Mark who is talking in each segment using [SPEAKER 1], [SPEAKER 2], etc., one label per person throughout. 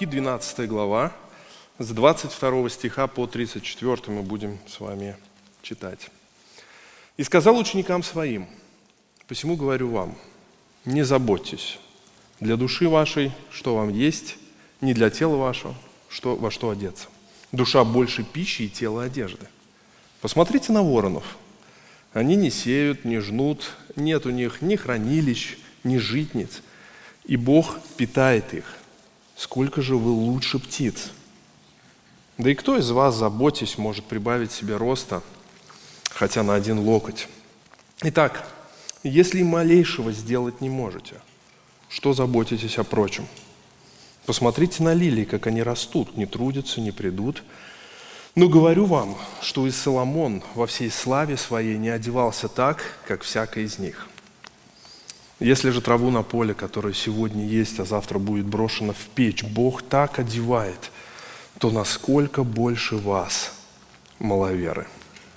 [SPEAKER 1] Луки, 12 глава, с 22 стиха по 34 мы будем с вами читать. «И сказал ученикам своим: посему говорю вам, не заботьтесь для души вашей, что вам есть, не для тела вашего, во что одеться. Душа больше пищи и тело одежды. Посмотрите на воронов. Они не сеют, не жнут, нет у них ни хранилищ, ни житниц, и Бог питает их. Сколько же вы лучше птиц? Да и кто из вас, заботясь, может прибавить себе роста, хотя на 1 локоть? Итак, если и малейшего сделать не можете, что заботитесь о прочем? Посмотрите на лилии, как они растут, не трудятся, не прядут. Но говорю вам, что и Соломон во всей славе своей не одевался так, как всякая из них. Если же траву на поле, которая сегодня есть, а завтра будет брошена в печь, Бог так одевает, то насколько больше вас, маловеры.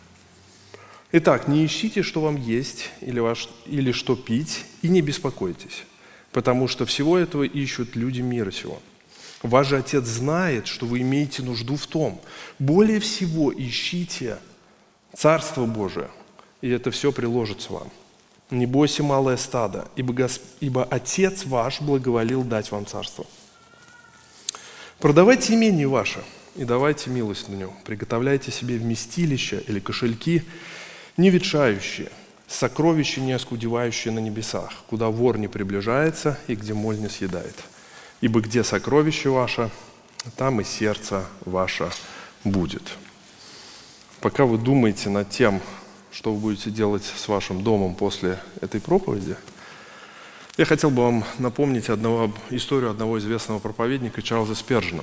[SPEAKER 1] Итак, не ищите, что вам есть или что пить, и не беспокойтесь, потому что всего этого ищут люди мира сего. Ваш же Отец знает, что вы имеете нужду в том. Более всего ищите Царство Божие, и это все приложится вам. Не бойся, малое стадо, ибо Отец ваш благоволил дать вам царство. Продавайте имение ваше и давайте милостыню. Приготовляйте себе вместилища или кошельки, не ветшающие, сокровища, не оскудевающие на небесах, куда вор не приближается и где моль не съедает. Ибо где сокровище ваше, там и сердце ваше будет». Пока вы думаете над тем, что вы будете делать с вашим домом после этой проповеди, я хотел бы вам напомнить историю одного известного проповедника Чарльза Спержена.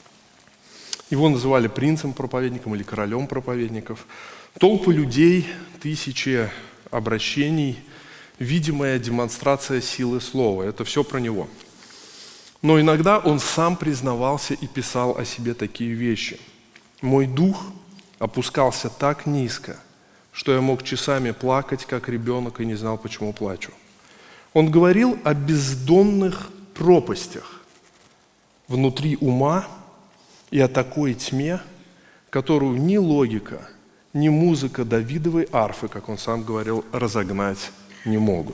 [SPEAKER 1] Его называли принцем-проповедником или королем проповедников. Толпы людей, тысячи обращений, видимая демонстрация силы слова. Это все про него. Но иногда он сам признавался и писал о себе такие вещи. «Мой дух опускался так низко, что я мог часами плакать, как ребенок, и не знал, почему плачу». Он говорил о бездонных пропастях внутри ума и о такой тьме, которую ни логика, ни музыка Давидовой арфы, как он сам говорил, разогнать не могут.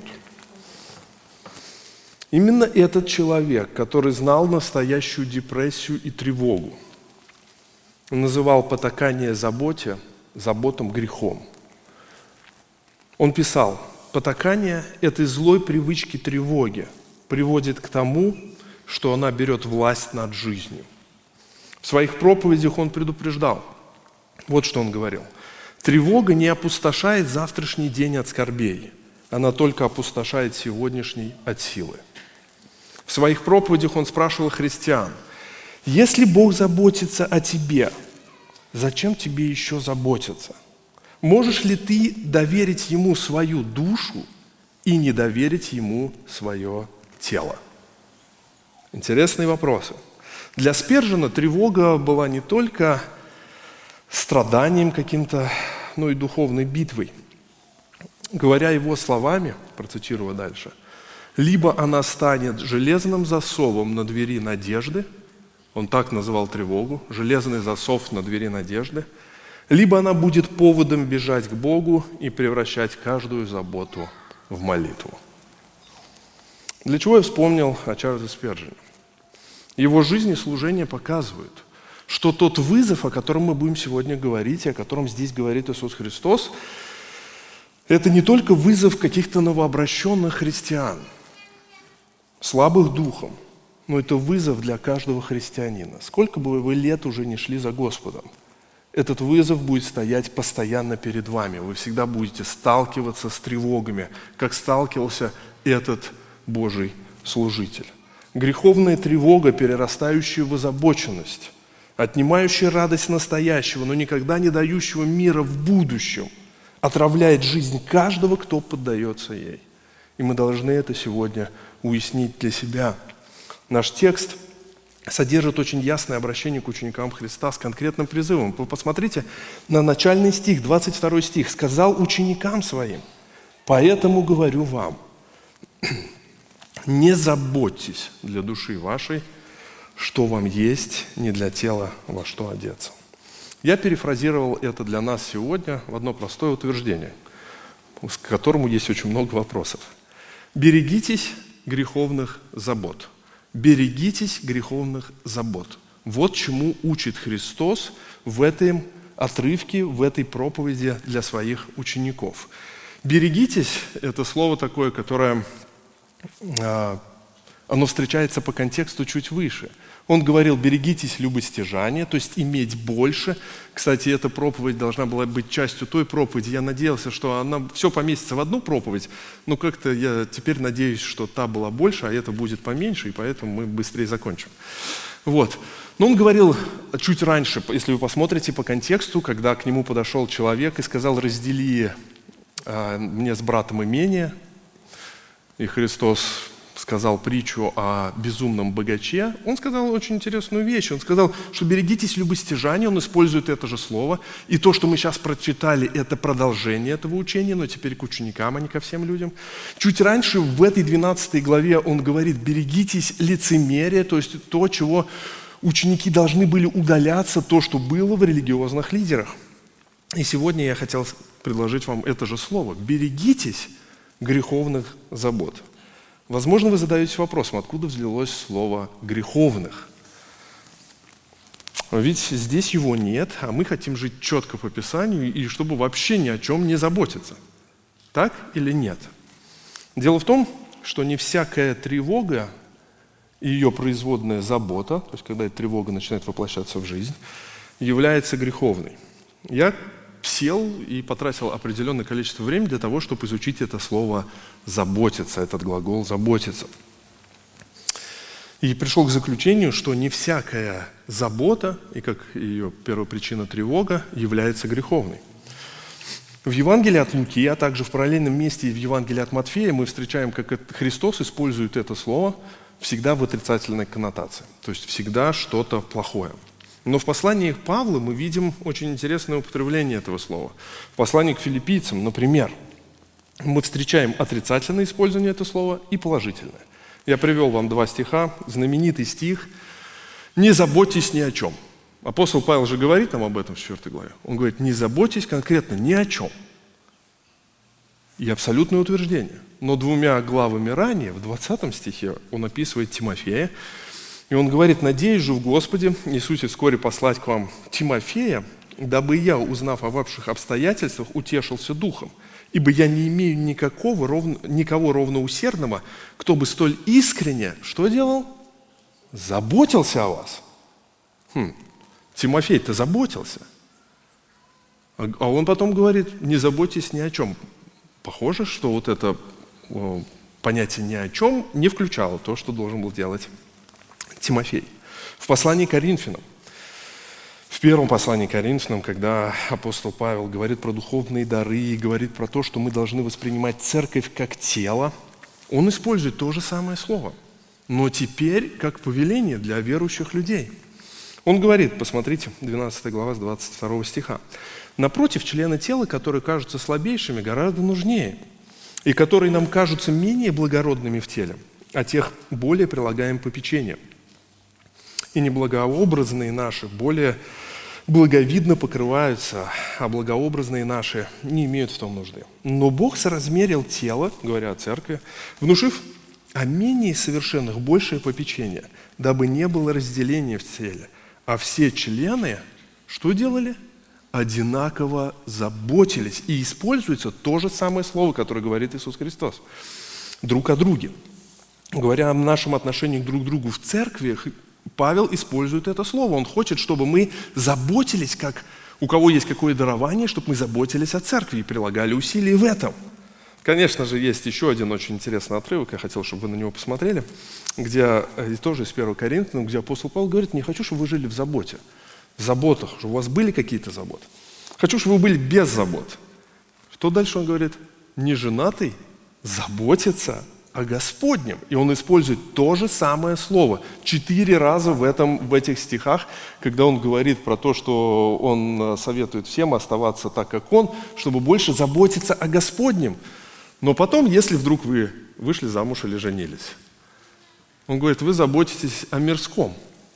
[SPEAKER 1] Именно этот человек, который знал настоящую депрессию и тревогу, называл потакание заботам грехом. Он писал: «Потакание этой злой привычки тревоги приводит к тому, что она берет власть над жизнью». В своих проповедях он предупреждал. Вот что он говорил: «Тревога не опустошает завтрашний день от скорбей, она только опустошает сегодняшний от силы». В своих проповедях он спрашивал христиан: «Если Бог заботится о тебе, зачем тебе еще заботиться? Можешь ли ты доверить Ему свою душу и не доверить Ему свое тело?» Интересные вопросы. Для Спержена тревога была не только страданием каким-то, но и духовной битвой. Говоря его словами, процитирую дальше, «Либо она станет железным засовом на двери надежды», он так называл тревогу, железный засов на двери надежды, «либо она будет поводом бежать к Богу и превращать каждую заботу в молитву». Для чего я вспомнил о Чарльзе Спержене? Его жизнь и служение показывают, что тот вызов, о котором мы будем сегодня говорить, и о котором здесь говорит Иисус Христос, это не только вызов каких-то новообращенных христиан, слабых духом, но это вызов для каждого христианина. Сколько бы вы лет уже не шли за Господом, этот вызов будет стоять постоянно перед вами. Вы всегда будете сталкиваться с тревогами, как сталкивался этот Божий служитель. Греховная тревога, перерастающая в озабоченность, отнимающая радость настоящего, но никогда не дающего мира в будущем, отравляет жизнь каждого, кто поддается ей. И мы должны это сегодня уяснить для себя. Наш текст содержит очень ясное обращение к ученикам Христа с конкретным призывом. Вы посмотрите на начальный стих, 22 стих. «Сказал ученикам своим: поэтому говорю вам, не заботьтесь для души вашей, что вам есть, не для тела, во что одеться. Я перефразировал это для нас сегодня в одно простое утверждение, к которому есть очень много вопросов. Берегитесь греховных забот. Берегитесь греховных забот. Вот чему учит Христос в этом отрывке, в этой проповеди для своих учеников. Берегитесь – это слово такое, которое оно встречается по контексту чуть выше. Он говорил: берегитесь любостяжания, то есть иметь больше. Кстати, эта проповедь должна была быть частью той проповеди. Я надеялся, что она все поместится в одну проповедь, но как-то я теперь надеюсь, что та была больше, а эта будет поменьше, и поэтому мы быстрее закончим. Вот. Но он говорил чуть раньше, если вы посмотрите по контексту, когда к нему подошел человек и сказал: раздели мне с братом имение. И Христос сказал притчу о безумном богаче. Он сказал очень интересную вещь. Он сказал, что берегитесь любостяжания. Он использует это же слово. И то, что мы сейчас прочитали, это продолжение этого учения, но теперь к ученикам, а не ко всем людям. Чуть раньше, в этой 12 главе, он говорит: берегитесь лицемерия, то есть то, чего ученики должны были удаляться, то, что было в религиозных лидерах. И сегодня я хотел предложить вам это же слово. Берегитесь греховных забот. Возможно, вы задаетесь вопросом, откуда взялось слово «греховных». Ведь здесь его нет, а мы хотим жить четко по Писанию и чтобы вообще ни о чем не заботиться. Так или нет? Дело в том, что не всякая тревога и ее производная забота, то есть когда эта тревога начинает воплощаться в жизнь, является греховной. Я сел и потратил определенное количество времени для того, чтобы изучить это слово «заботиться», этот глагол «заботиться». И пришел к заключению, что не всякая забота, и как ее первопричина тревога, является греховной. В Евангелии от Луки, а также в параллельном месте в Евангелии от Матфея мы встречаем, как Христос использует это слово всегда в отрицательной коннотации, то есть всегда что-то плохое. Но в послании к Павлу мы видим очень интересное употребление этого слова. В послании к филиппийцам, например, мы встречаем отрицательное использование этого слова и положительное. Я привел вам 2 стиха. Знаменитый стих «Не заботьтесь ни о чем». Апостол Павел же говорит нам об этом в 4 главе. Он говорит: не заботьтесь конкретно ни о чем. И абсолютное утверждение. Но 2 главами ранее, в 20 стихе, он описывает Тимофея. И он говорит: «Надеюсь же в Господе, Иисусе, вскоре послать к вам Тимофея, дабы я, узнав о ваших обстоятельствах, утешился духом. Ибо я не имею никого ровно усердного, кто бы столь искренне, что делал? Заботился о вас». Тимофей-то заботился. А он потом говорит: не заботьтесь ни о чем. Похоже, что вот это понятие «ни о чем» не включало то, что должен был делать Тимофей. В послании к Коринфянам, в первом послании к Коринфянам, когда апостол Павел говорит про духовные дары и говорит про то, что мы должны воспринимать церковь как тело, он использует то же самое слово, но теперь как повеление для верующих людей. Он говорит, посмотрите, 12 глава с 22 стиха: «Напротив, члены тела, которые кажутся слабейшими, гораздо нужнее, и которые нам кажутся менее благородными в теле, а тех более прилагаем попечением. И неблагообразные наши более благовидно покрываются, а благообразные наши не имеют в том нужды. Но Бог соразмерил тело, говоря о церкви, внушив о менее совершенных большее попечение, дабы не было разделения в теле, а все члены что делали? Одинаково заботились». И используется то же самое слово, которое говорит Иисус Христос. Друг о друге. Говоря о нашем отношении друг к другу в церкви, Павел использует это слово. Он хочет, чтобы мы заботились, как у кого есть какое дарование, чтобы мы заботились о церкви и прилагали усилия в этом. Конечно же, есть еще один очень интересный отрывок, я хотел, чтобы вы на него посмотрели, где, тоже из 1 Коринфянам, где апостол Павел говорит: не хочу, чтобы вы жили в заботе, в заботах, чтобы у вас были какие-то заботы. Хочу, чтобы вы были без забот. Что дальше он говорит? Неженатый заботится о Господнем. И он использует то же самое слово 4 раза в этих стихах, когда он говорит про то, что он советует всем оставаться так, как он, чтобы больше заботиться о Господнем. Но потом, если вдруг вы вышли замуж или женились, он говорит: вы заботитесь о мирском.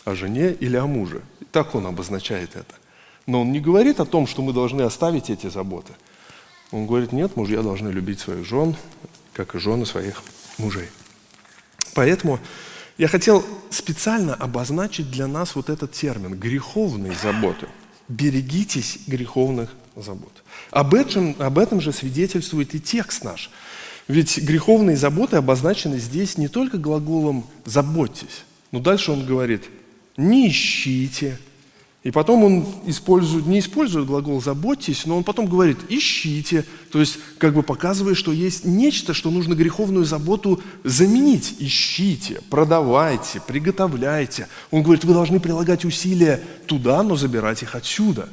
[SPEAKER 1] о жене или о муже. Так он обозначает это. Но он не говорит о том, что мы должны оставить эти заботы. Он говорит, нет, мужья должны любить своих жен, как и жены своих мужей. Поэтому я хотел специально обозначить для нас вот этот термин «греховные заботы». Берегитесь греховных забот. Об этом же свидетельствует и текст наш. Ведь греховные заботы обозначены здесь не только глаголом «заботьтесь», но дальше он говорит «не ищите». И потом он не использует глагол «заботьтесь», но он потом говорит «ищите». То есть как бы показывая, что есть нечто, что нужно греховную заботу заменить. Ищите, продавайте, приготовляйте. Он говорит, вы должны прилагать усилия туда, но забирать их отсюда.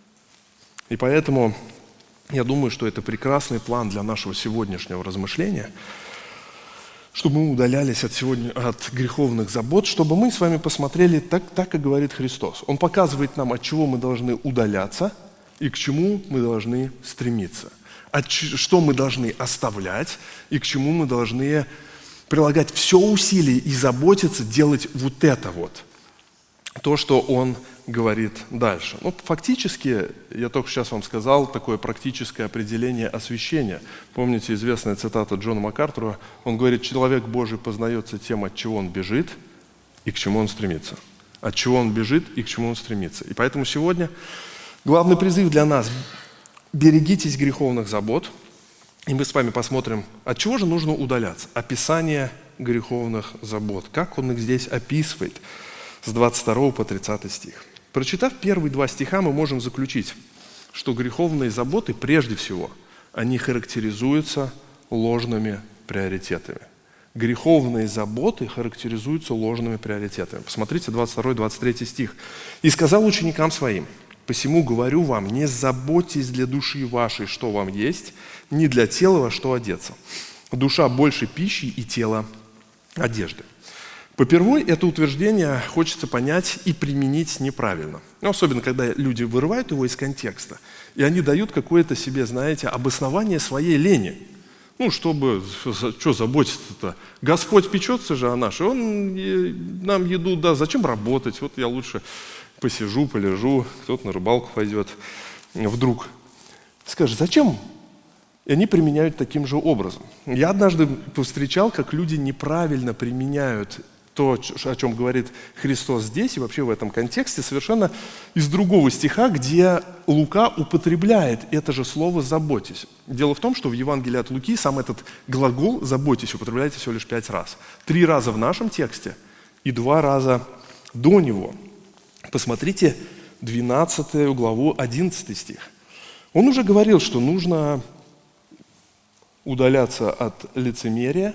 [SPEAKER 1] И поэтому я думаю, что это прекрасный план для нашего сегодняшнего размышления, чтобы мы удалялись от греховных забот, чтобы мы с вами посмотрели так, как и говорит Христос. Он показывает нам, от чего мы должны удаляться и к чему мы должны стремиться. Что мы должны оставлять и к чему мы должны прилагать все усилия и заботиться, делать вот это вот. То, что Он говорит дальше. Фактически, я только сейчас вам сказал, такое практическое определение освящения. Помните известная цитата Джона МакАртура? Он говорит, человек Божий познается тем, от чего он бежит и к чему он стремится. От чего он бежит и к чему он стремится. И поэтому сегодня главный призыв для нас – берегитесь греховных забот. И мы с вами посмотрим, от чего же нужно удаляться. Описание греховных забот. Как он их здесь описывает с 22 по 30 стих. Прочитав первые 2 стиха, мы можем заключить, что греховные заботы, прежде всего, они характеризуются ложными приоритетами. Греховные заботы характеризуются ложными приоритетами. Посмотрите 22-23 стих. «И сказал ученикам своим, посему говорю вам, не заботьтесь для души вашей, что вам есть, ни для тела, во что одеться. Душа больше пищи и тело одежды». Попервой это утверждение хочется понять и применить неправильно. Особенно, когда люди вырывают его из контекста, и они дают какое-то себе, знаете, обоснование своей лени. Что заботиться-то? Господь печется же о нашей, Он нам еду даст, зачем работать? Вот я лучше посижу, полежу, кто-то на рыбалку пойдет. Вдруг скажет, зачем? И они применяют таким же образом. Я однажды повстречал, как люди неправильно применяют то, о чем говорит Христос здесь и вообще в этом контексте, совершенно из другого стиха, где Лука употребляет это же слово «заботьтесь». Дело в том, что в Евангелии от Луки сам этот глагол «заботьтесь» употребляется всего лишь 5 раз. 3 раза в нашем тексте и 2 раза до него. Посмотрите 12 главу, 11 стих. Он уже говорил, что нужно удаляться от лицемерия,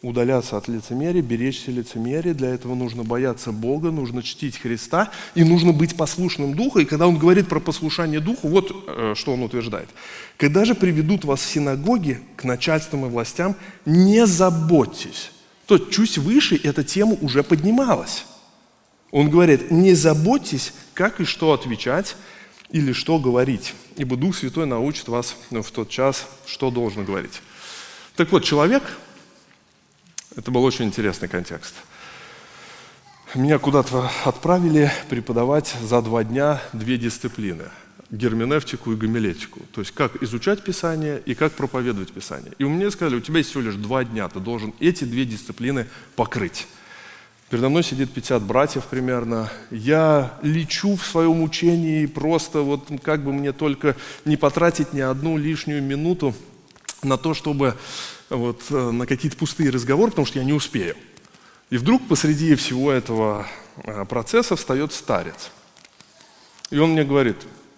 [SPEAKER 1] беречься лицемерия. Для этого нужно бояться Бога, нужно чтить Христа и нужно быть послушным Духу. И когда он говорит про послушание Духу, вот что он утверждает. «Когда же приведут вас в синагоги к начальствам и властям, не заботьтесь». То чуть выше эта тема уже поднималась. Он говорит, не заботьтесь, как и что отвечать или что говорить, ибо Дух Святой научит вас в тот час, что должно говорить. Так вот, человек, это был очень интересный контекст. Меня куда-то отправили преподавать за 2 дня 2 дисциплины. Герменевтику и гомилетику. То есть, как изучать Писание и как проповедовать Писание. И мне сказали, у тебя есть всего лишь 2 дня, ты должен эти 2 дисциплины покрыть. Передо мной сидит 50 братьев примерно. Я лечу в своем учении, просто вот как бы мне только не потратить ни одну лишнюю минуту на то, чтобы на какие-то пустые разговоры, потому что я не успею. И вдруг посреди всего этого процесса встает старец. И он мне говорит,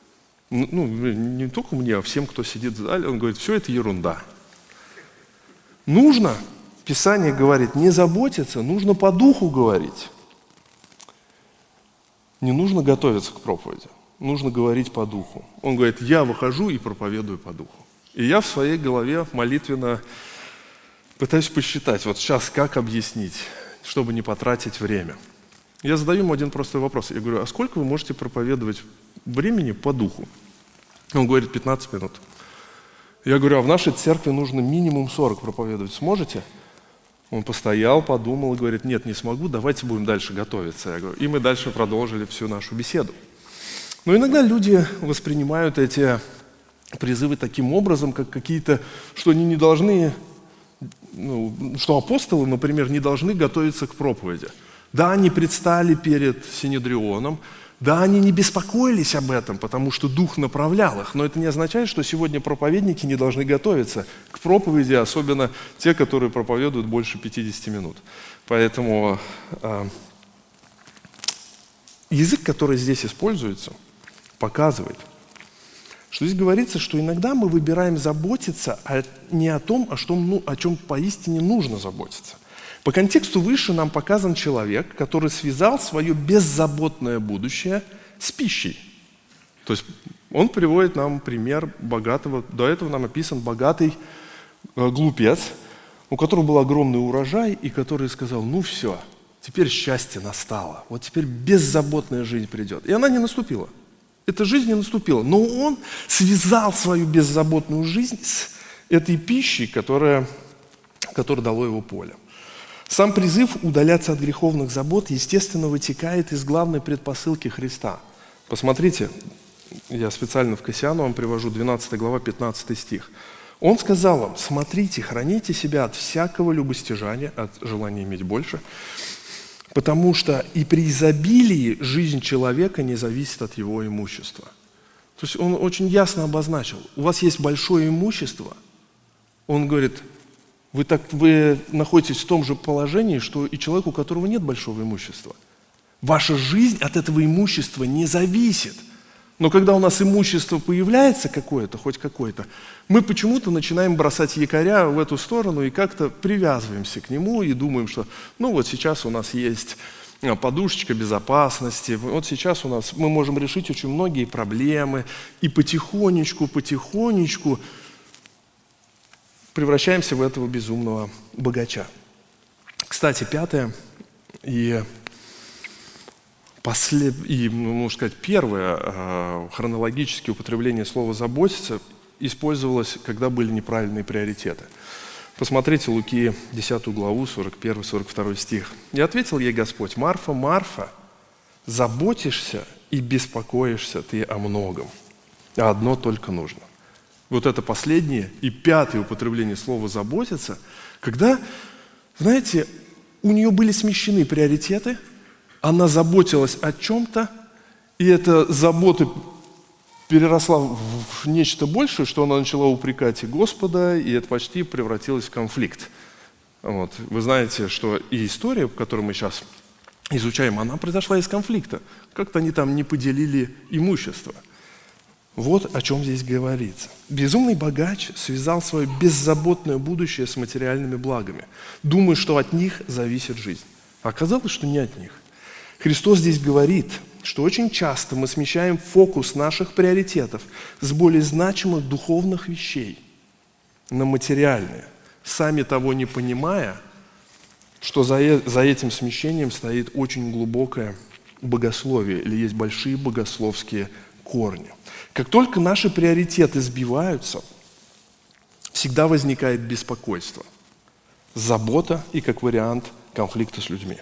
[SPEAKER 1] не только мне, а всем, кто сидит в зале, он говорит, все это ерунда. Нужно, Писание говорит, не заботиться, нужно по духу говорить. Не нужно готовиться к проповеди, нужно говорить по духу. Он говорит, я выхожу и проповедую по духу. И я в своей голове молитвенно пытаюсь посчитать, вот сейчас как объяснить, чтобы не потратить время. Я задаю ему один простой вопрос. Я говорю, а сколько вы можете проповедовать времени по духу? Он говорит, 15 минут. Я говорю, а в нашей церкви нужно минимум 40 проповедовать. Сможете? Он постоял, подумал и говорит: нет, не смогу, давайте будем дальше готовиться. Я говорю, и мы дальше продолжили всю нашу беседу. Но иногда люди воспринимают эти призывы таким образом, как какие-то, что они не должны, что апостолы, например, не должны готовиться к проповеди. Да, они предстали перед Синедрионом, да, они не беспокоились об этом, потому что Дух направлял их, но это не означает, что сегодня проповедники не должны готовиться к проповеди, особенно те, которые проповедуют больше 50 минут. Поэтому язык, который здесь используется, показывает, что здесь говорится, что иногда мы выбираем заботиться не о том, о чем поистине нужно заботиться. По контексту выше нам показан человек, который связал свое беззаботное будущее с пищей. То есть он приводит нам пример богатого, до этого нам описан богатый глупец, у которого был огромный урожай, и который сказал: ну все, теперь счастье настало, вот теперь беззаботная жизнь придет. И она не наступила. Эта жизнь не наступила. Но он связал свою беззаботную жизнь с этой пищей, которая дало его поле. Сам призыв удаляться от греховных забот, естественно, вытекает из главной предпосылки Христа. Посмотрите, я специально в Кассиану вам привожу, 12 глава, 15 стих. Он сказал вам: смотрите, храните себя от всякого любостяжания, от желания иметь больше, потому что и при изобилии жизнь человека не зависит от его имущества. То есть он очень ясно обозначил: у вас есть большое имущество. Он говорит: вы находитесь в том же положении, что и человек, у которого нет большого имущества. Ваша жизнь от этого имущества не зависит. Но когда у нас имущество появляется какое-то, хоть какое-то, мы почему-то начинаем бросать якоря в эту сторону и как-то привязываемся к нему и думаем, что вот сейчас у нас есть подушечка безопасности, вот сейчас мы можем решить очень многие проблемы, и потихонечку превращаемся в этого безумного богача. Кстати, пятое и можно сказать, первое хронологически употребление слова «заботиться» использовалось, когда были неправильные приоритеты. Посмотрите Луки 10 главу, 41-42 стих. «И ответил ей Господь: Марфа, Марфа, заботишься и беспокоишься ты о многом, а одно только нужно». Вот это последнее и пятое употребление слова «заботиться», когда, знаете, у нее были смещены приоритеты, она заботилась о чем-то, и эта забота переросла в нечто большее, что она начала упрекать и Господа, и это почти превратилось в конфликт. Вот. Вы знаете, что и история, которую мы сейчас изучаем, она произошла из конфликта. Как-то они там не поделили имущество. Вот о чем здесь говорится. Безумный богач связал свое беззаботное будущее с материальными благами, думая, что от них зависит жизнь. А оказалось, что не от них. Христос здесь говорит, что очень часто мы смещаем фокус наших приоритетов с более значимых духовных вещей на материальные, сами того не понимая, что за этим смещением стоит очень глубокое богословие или есть большие богословские корни. Как только наши приоритеты сбиваются, всегда возникает беспокойство, забота и, как вариант, конфликты с людьми.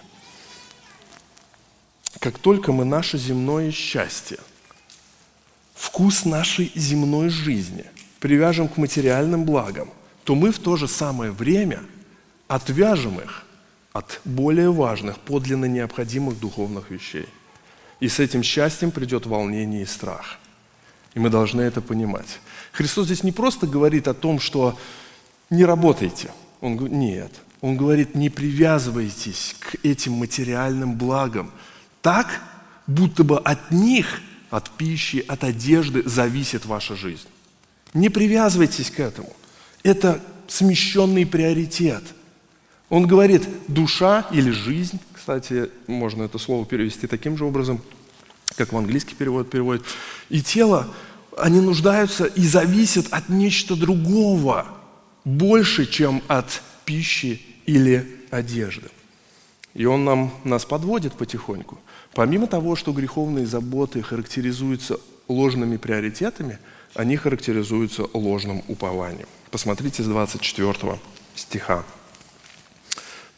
[SPEAKER 1] Как только мы наше земное счастье, вкус нашей земной жизни привяжем к материальным благам, то мы в то же самое время отвяжем их от более важных, подлинно необходимых духовных вещей. И с этим счастьем придет волнение и страх. И мы должны это понимать. Христос здесь не просто говорит о том, что не работайте. Он говорит, нет. Он говорит, не привязывайтесь к этим материальным благам так, будто бы от них, от пищи, от одежды зависит ваша жизнь. Не привязывайтесь к этому. Это смещенный приоритет. Он говорит, душа или жизнь, кстати, можно это слово перевести таким же образом, как в английский перевод переводит, и тело, они нуждаются и зависят от нечто другого, больше, чем от пищи или одежды. И он нас подводит потихоньку. Помимо того, что греховные заботы характеризуются ложными приоритетами, они характеризуются ложным упованием. Посмотрите с 24 стиха.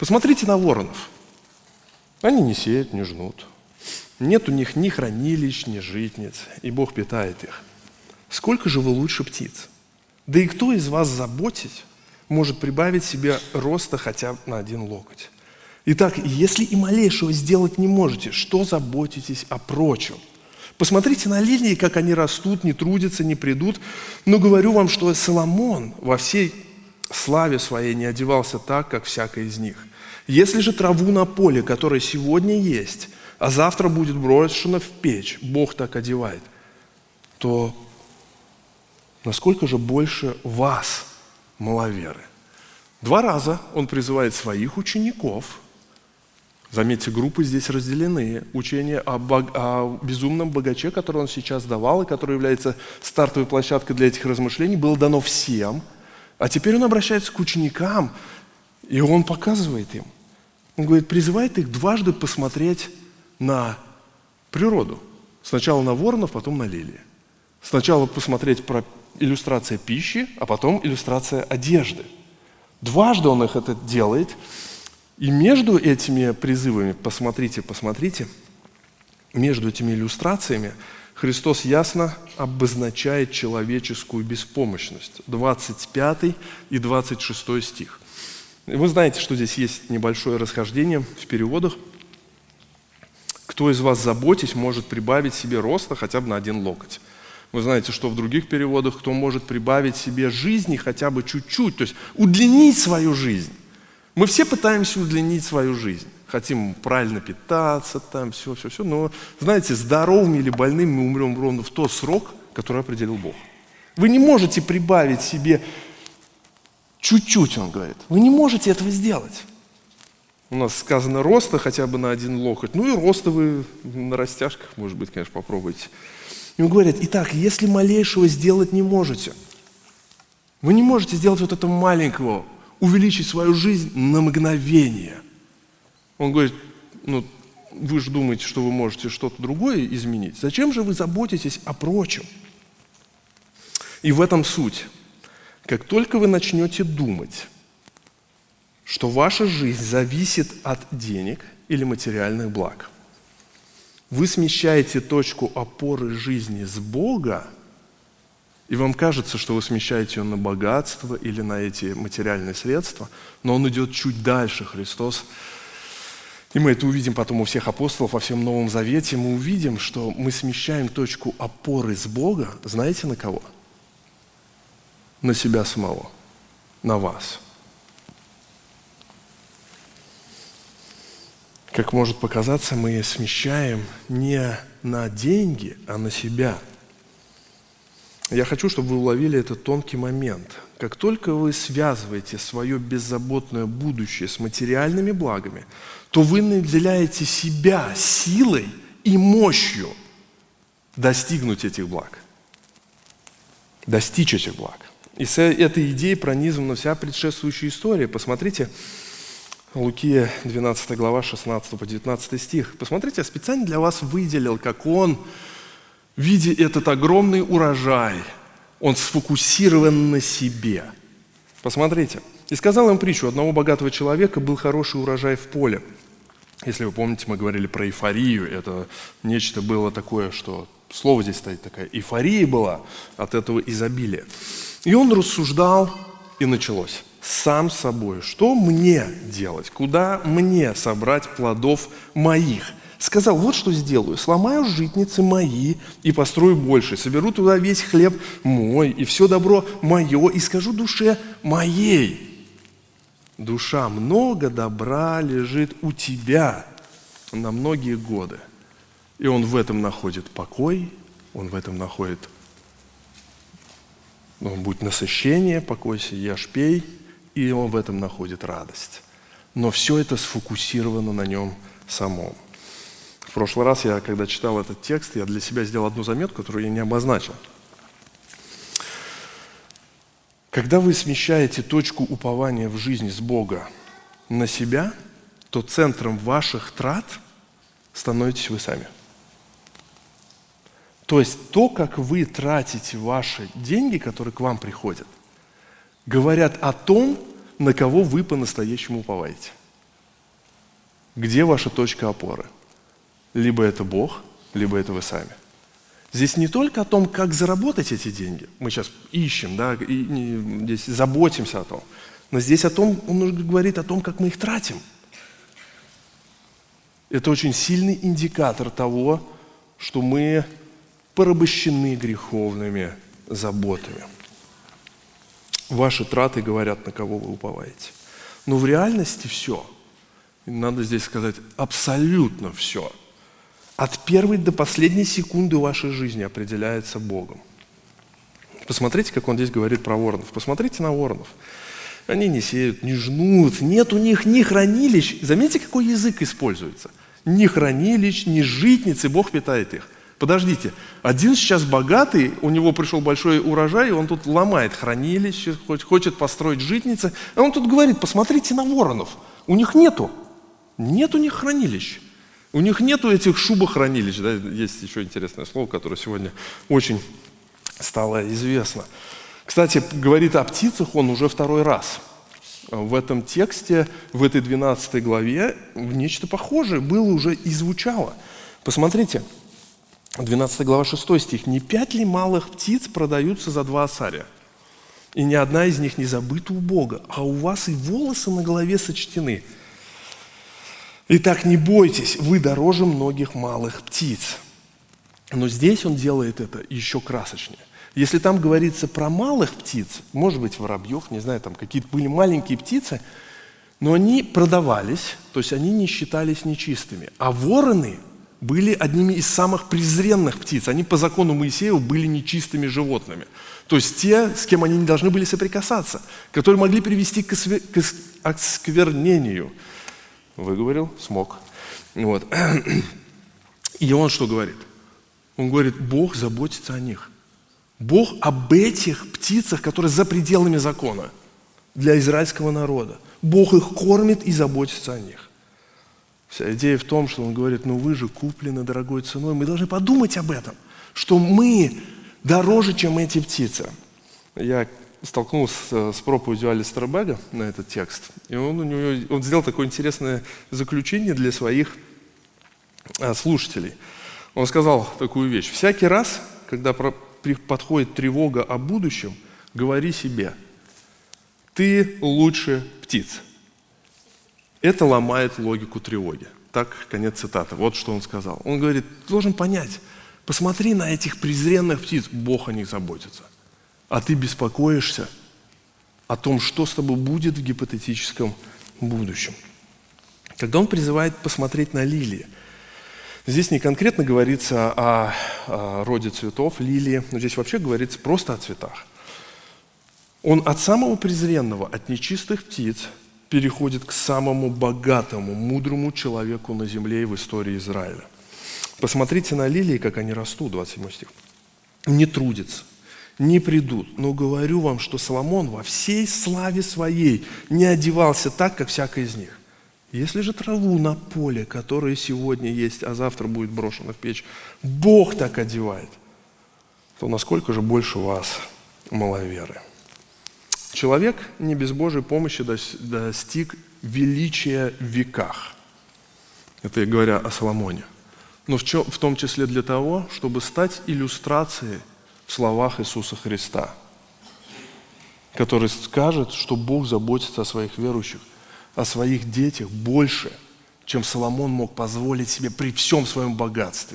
[SPEAKER 1] Посмотрите на воронов. Они не сеют, не жнут. Нет у них ни хранилищ, ни житниц, и Бог питает их. Сколько же вы лучше птиц? Да и кто из вас, заботясь, может прибавить себе роста хотя бы на 1 локоть? Итак, если и малейшего сделать не можете, что заботитесь о прочем? Посмотрите на лилии, как они растут, не трудятся, не придут. Но говорю вам, что Соломон во всей славе своей не одевался так, как всякая из них. Если же траву на поле, которая сегодня есть, а завтра будет брошена в печь, Бог так одевает, то насколько же больше вас, маловеры? 2 раза он призывает своих учеников. Заметьте, группы здесь разделены. Учение о безумном богаче, которое он сейчас давал, и которое является стартовой площадкой для этих размышлений, было дано всем. А теперь он обращается к ученикам, и он показывает им. Он говорит, призывает их дважды посмотреть на природу. Сначала на воронов, потом на лилии. Сначала посмотреть про иллюстрация пищи, а потом иллюстрация одежды. Дважды он их это делает. И между этими призывами, посмотрите, между этими иллюстрациями Христос ясно обозначает человеческую беспомощность. 25 и 26 стих. Вы знаете, что здесь есть небольшое расхождение в переводах. Кто из вас, заботясь, может прибавить себе роста хотя бы на 1 локоть? Вы знаете, что в других переводах, кто может прибавить себе жизни хотя бы чуть-чуть, то есть удлинить свою жизнь. Мы все пытаемся удлинить свою жизнь. Хотим правильно питаться, там все. Но, знаете, здоровыми или больными мы умрем ровно в тот срок, который определил Бог. Вы не можете прибавить себе чуть-чуть, он говорит. Вы не можете этого сделать. У нас сказано роста хотя бы на 1 локоть. Ну и роста вы на растяжках, может быть, конечно, попробуйте. И он говорит, итак, если малейшего сделать не можете, вы не можете сделать вот этого маленького, увеличить свою жизнь на мгновение. Он говорит, вы же думаете, что вы можете что-то другое изменить. Зачем же вы заботитесь о прочем? И в этом суть. Как только вы начнете думать, что ваша жизнь зависит от денег или материальных благ, вы смещаете точку опоры жизни с Бога, и вам кажется, что вы смещаете ее на богатство или на эти материальные средства, но он идет чуть дальше, Христос. И мы это увидим потом у всех апостолов во всем Новом Завете. Мы увидим, что мы смещаем точку опоры с Бога, знаете, на кого? На себя самого, на вас. Как может показаться, мы смещаем не на деньги, а на себя. Я хочу, чтобы вы уловили этот тонкий момент. Как только вы связываете свое беззаботное будущее с материальными благами, то вы наделяете себя силой и мощью достигнуть этих благ, достичь этих благ. И с этой идеей пронизана вся предшествующая история. Посмотрите, Луки 12 глава, 16 по 19 стих. Посмотрите, я специально для вас выделил, как он, видя этот огромный урожай, он сфокусирован на себе. Посмотрите. «И сказал им притчу, у одного богатого человека был хороший урожай в поле». Если вы помните, мы говорили про эйфорию. Это нечто было такое, что слово здесь стоит такая. Эйфория была от этого изобилия. И он рассуждал, и началось. Сам с собой. Что мне делать? Куда мне собрать плодов моих? Сказал, вот что сделаю. Сломаю житницы мои и построю больше. Соберу туда весь хлеб мой и все добро мое. И скажу душе моей. Душа, много добра лежит у тебя на многие годы. И он в этом находит покой, он в этом находит, будет насыщение, покойся, ешь, пей, и он в этом находит радость. Но все это сфокусировано на нем самом. В прошлый раз, когда читал этот текст, я для себя сделал одну заметку, которую я не обозначил. Когда вы смещаете точку упования в жизни с Бога на себя, то центром ваших трат становитесь вы сами. То есть то, как вы тратите ваши деньги, которые к вам приходят, говорят о том, на кого вы по-настоящему уповаете. Где ваша точка опоры? Либо это Бог, либо это вы сами. Здесь не только о том, как заработать эти деньги. Мы сейчас ищем, да, и здесь заботимся о том. Но здесь он говорит о том, как мы их тратим. Это очень сильный индикатор того, что мы порабощены греховными заботами. Ваши траты говорят, на кого вы уповаете. Но в реальности все, надо здесь сказать, абсолютно все, от первой до последней секунды вашей жизни определяется Богом. Посмотрите, как он здесь говорит про воронов. Посмотрите на воронов. Они не сеют, не жнут, нет у них ни хранилищ. Заметьте, какой язык используется. Ни хранилищ, ни житниц, и Бог питает их. Подождите, один сейчас богатый, у него пришел большой урожай, и он тут ломает хранилище, хочет построить житницы. А он тут говорит, посмотрите на воронов. У них нет у них хранилищ. У них нету этих шубохранилищ. Да? Есть еще интересное слово, которое сегодня очень стало известно. Кстати, говорит о птицах он уже второй раз. В этом тексте, в этой 12 главе, нечто похожее было уже и звучало. Посмотрите, 12 глава 6 стих. «Не 5 ли малых птиц продаются за 2 осария? И ни одна из них не забыта у Бога, а у вас и волосы на голове сочтены. Итак, не бойтесь, вы дороже многих малых птиц». Но здесь он делает это еще красочнее. Если там говорится про малых птиц, может быть, воробьев, не знаю, там какие-то были маленькие птицы, но они продавались, то есть они не считались нечистыми. А вороны были одними из самых презренных птиц. Они по закону Моисеева были нечистыми животными. То есть те, с кем они не должны были соприкасаться, которые могли привести к осквернению. Выговорил? Смог. Вот. И он что говорит? Он говорит, Бог заботится о них. Бог об этих птицах, которые за пределами закона для израильского народа. Бог их кормит и заботится о них. Вся идея в том, что он говорит, ну вы же куплены дорогой ценой. Мы должны подумать об этом, что мы дороже, чем эти птицы. Я столкнулся с проповедью Алистера Бега на этот текст, и он сделал такое интересное заключение для своих слушателей. Он сказал такую вещь. Всякий раз, когда подходит тревога о будущем, говори себе, ты лучше птиц. Это ломает логику тревоги. Так, конец цитаты. Вот что он сказал. Он говорит, ты должен понять, посмотри на этих презренных птиц, Бог о них заботится. А ты беспокоишься о том, что с тобой будет в гипотетическом будущем. Когда он призывает посмотреть на лилии, здесь не конкретно говорится о роде цветов, лилии, но здесь вообще говорится просто о цветах. Он от самого презренного, от нечистых птиц, переходит к самому богатому, мудрому человеку на земле и в истории Израиля. Посмотрите на лилии, как они растут, 27 стих. Не трудятся, не придут, но говорю вам, что Соломон во всей славе своей не одевался так, как всякая из них. Если же траву на поле, которая сегодня есть, а завтра будет брошена в печь, Бог так одевает, то насколько же больше вас, маловеры? Человек не без Божьей помощи достиг величия в веках. Это я говоря о Соломоне. Но в том числе для того, чтобы стать иллюстрацией в словах Иисуса Христа, который скажет, что Бог заботится о своих верующих, о своих детях больше, чем Соломон мог позволить себе при всем своем богатстве.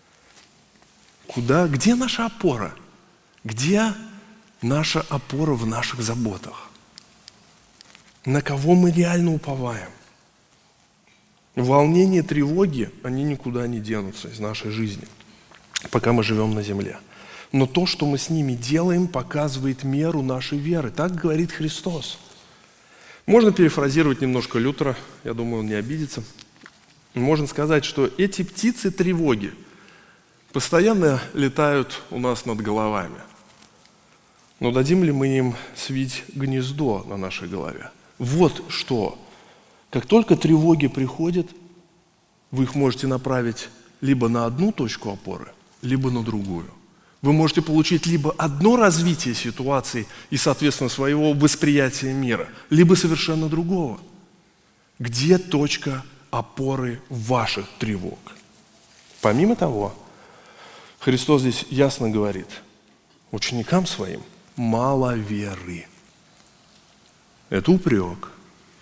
[SPEAKER 1] Где наша опора? Где наша опора в наших заботах? На кого мы реально уповаем? Волнение, тревоги, они никуда не денутся из нашей жизни, пока мы живем на земле. Но то, что мы с ними делаем, показывает меру нашей веры. Так говорит Христос. Можно перефразировать немножко Лютера, я думаю, он не обидится. Можно сказать, что эти птицы тревоги постоянно летают у нас над головами. Но дадим ли мы им свить гнездо на нашей голове? Вот что. Как только тревоги приходят, вы их можете направить либо на одну точку опоры, либо на другую. Вы можете получить либо одно развитие ситуации и, соответственно, своего восприятия мира, либо совершенно другого. Где точка опоры ваших тревог. Помимо того, Христос здесь ясно говорит ученикам своим: мало веры. Это упрек.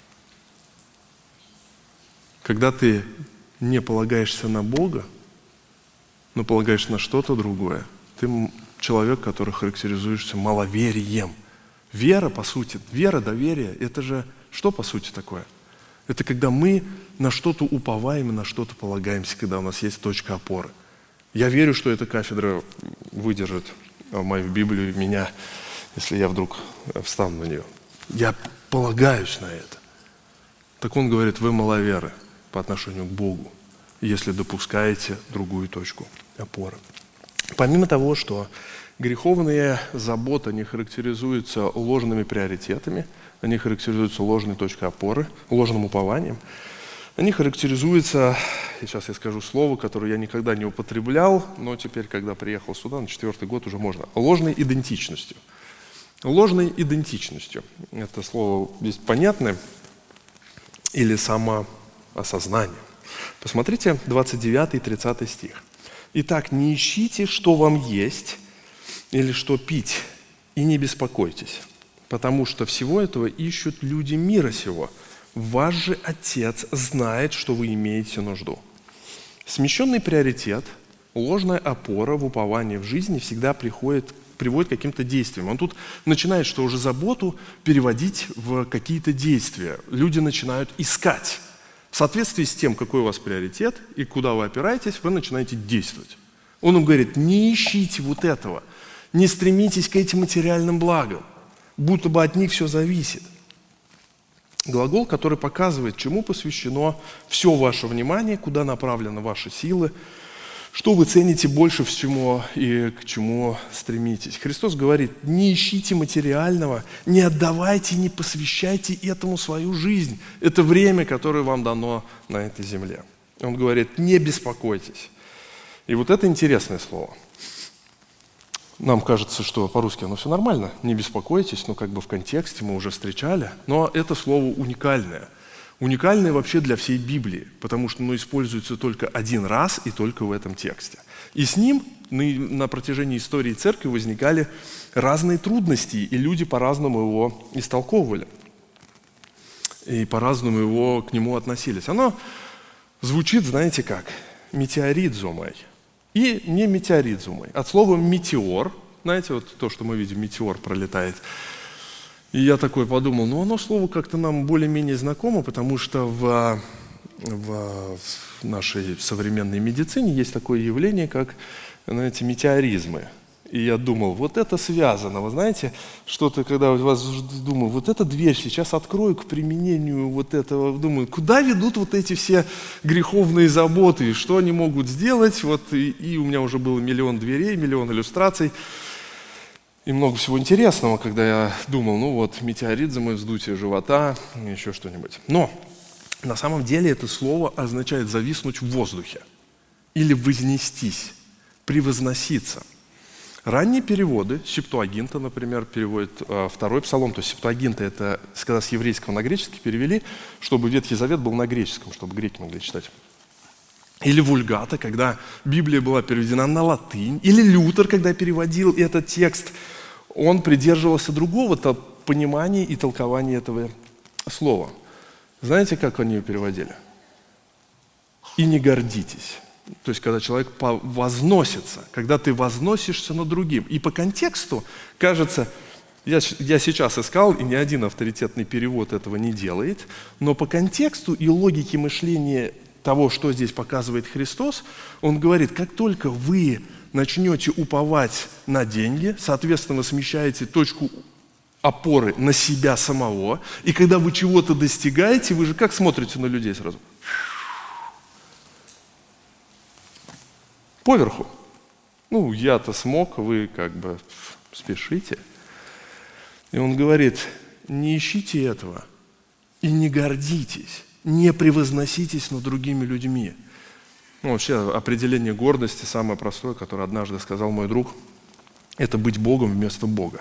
[SPEAKER 1] Когда ты не полагаешься на Бога, но полагаешься на что-то другое, ты человек, который характеризуешься маловерием. Вера, по сути, вера, доверие, это же что, по сути, такое? Это когда мы на что-то уповаем и на что-то полагаемся, когда у нас есть точка опоры. Я верю, что эта кафедра выдержит мою Библию и меня, если я вдруг встану на нее. Я полагаюсь на это. Так он говорит: вы маловеры по отношению к Богу, если допускаете другую точку опоры. Помимо того, что греховные заботы, они характеризуются ложными приоритетами, они характеризуются ложной точкой опоры, ложным упованием, они характеризуются, сейчас я скажу слово, которое я никогда не употреблял, но теперь, когда приехал сюда, на 4-й год уже можно, ложной идентичностью. Ложной идентичностью. Это слово здесь понятное, или самоосознание. Посмотрите 29 и 30 стих. «Итак, не ищите, что вам есть, или что пить, и не беспокойтесь, потому что всего этого ищут люди мира сего. Ваш же Отец знает, что вы имеете нужду». Смещенный приоритет, ложная опора в уповании в жизни всегда приводит к каким-то действиям. Он тут начинает, что уже заботу переводить в какие-то действия. Люди начинают искать. В соответствии с тем, какой у вас приоритет и куда вы опираетесь, вы начинаете действовать. Он им говорит: не ищите вот этого, не стремитесь к этим материальным благам, будто бы от них все зависит. Глагол, который показывает, чему посвящено все ваше внимание, куда направлены ваши силы, что вы цените больше всего и к чему стремитесь. Христос говорит: не ищите материального, не отдавайте, не посвящайте этому свою жизнь. Это время, которое вам дано на этой земле. Он говорит: не беспокойтесь. И вот это интересное слово. Нам кажется, что по-русски оно все нормально, не беспокойтесь, но как бы в контексте мы уже встречали. Но это слово уникальное. Уникальное вообще для всей Библии, потому что оно используется только один раз и только в этом тексте. И с ним на протяжении истории церкви возникали разные трудности, и люди по-разному его истолковывали, и по-разному к нему относились. Оно звучит, знаете как, метеоризомой. И не метеоризомой. От слова метеор, знаете, вот то, что мы видим, метеор пролетает. И я такой подумал, оно слово как-то нам более-менее знакомо, потому что в нашей современной медицине есть такое явление, как, знаете, метеоризмы. И я думал, вот это связано, вы знаете, что-то, когда у вас, думаю, вот эта дверь сейчас открою к применению вот этого, думаю, куда ведут вот эти все греховные заботы, что они могут сделать, вот, и у меня уже было миллион дверей, миллион иллюстраций, и много всего интересного, когда я думал, метеоризмы, вздутие живота, еще что-нибудь. Но на самом деле это слово означает зависнуть в воздухе или вознестись, превозноситься. Ранние переводы, Септуагинта, например, переводит второй псалом, то есть Септуагинта — это когда с еврейского на греческий перевели, чтобы Ветхий Завет был на греческом, чтобы греки могли читать. Или Вульгата, когда Библия была переведена на латынь, или Лютер, когда переводил этот текст, он придерживался другого понимания и толкования этого слова. Знаете, как они ее переводили? «И не гордитесь». То есть, когда человек возносится, когда ты возносишься над другим. И по контексту, кажется, я сейчас искал, и ни один авторитетный перевод этого не делает, но по контексту и логике мышления того, что здесь показывает Христос, он говорит, как только вы начнете уповать на деньги, соответственно, вы смещаете точку опоры на себя самого, и когда вы чего-то достигаете, вы же как смотрите на людей сразу? Поверху. Я-то смог, вы как бы спешите. И он говорит, не ищите этого и не гордитесь, не превозноситесь над другими людьми. Вообще определение гордости самое простое, которое однажды сказал мой друг, это быть Богом вместо Бога.